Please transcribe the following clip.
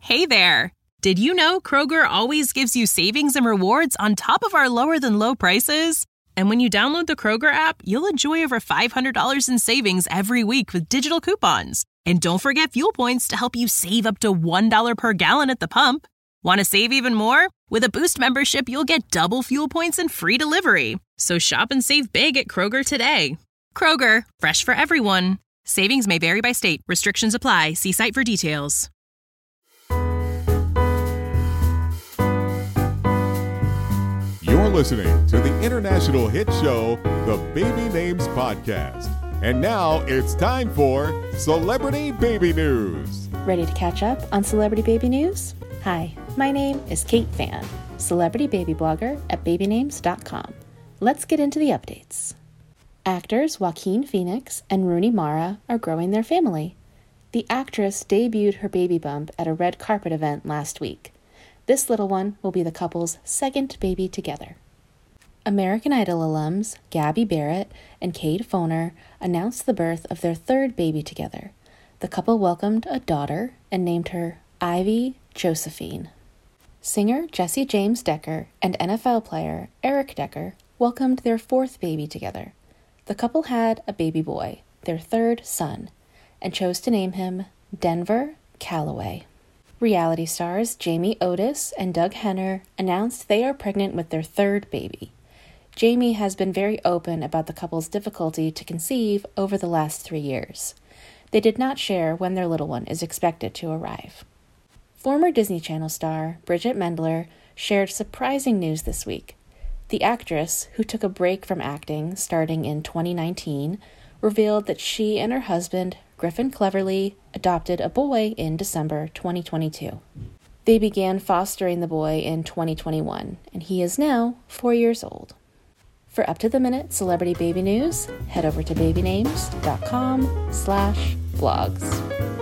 Hey there! Did you know Kroger always gives you savings and rewards on top of our lower-than-low prices? And when you download the Kroger app, you'll enjoy over $500 in savings every week with digital coupons. And don't forget fuel points to help you save up to $1 per gallon at the pump. Want to save even more? With a Boost membership, you'll get double fuel points and free delivery. So shop and save big at Kroger today. Kroger, fresh for everyone. Savings may vary by state. Restrictions apply. See site for details. You're listening to the international hit show, The Baby Names Podcast. And now it's time for Celebrity Baby News. Ready to catch up on Celebrity Baby News? Hi, my name is Kate Fan, celebrity baby blogger at babynames.com. Let's get into the updates. Actors Joaquin Phoenix and Rooney Mara are growing their family. The actress debuted her baby bump at a red carpet event last week. This little one will be the couple's second baby together. American Idol alums Gabby Barrett and Cade Foner announced the birth of their third baby together. The couple welcomed a daughter and named her Ivy Josephine. Singer Jesse James Decker and NFL player Eric Decker welcomed their fourth baby together. The couple had a baby boy, their third son, and chose to name him Denver Callaway. Reality stars Jamie Otis and Doug Henner announced they are pregnant with their third baby. Jamie has been very open about the couple's difficulty to conceive over the last 3 years. They did not share when their little one is expected to arrive. Former Disney Channel star Bridget Mendler shared surprising news this week. The actress, who took a break from acting starting in 2019, revealed that she and her husband, Griffin Cleverly, adopted a boy in December 2022. They began fostering the boy in 2021, and he is now 4 years old. For up-to-the-minute celebrity baby news, head over to babynames.com/blogs.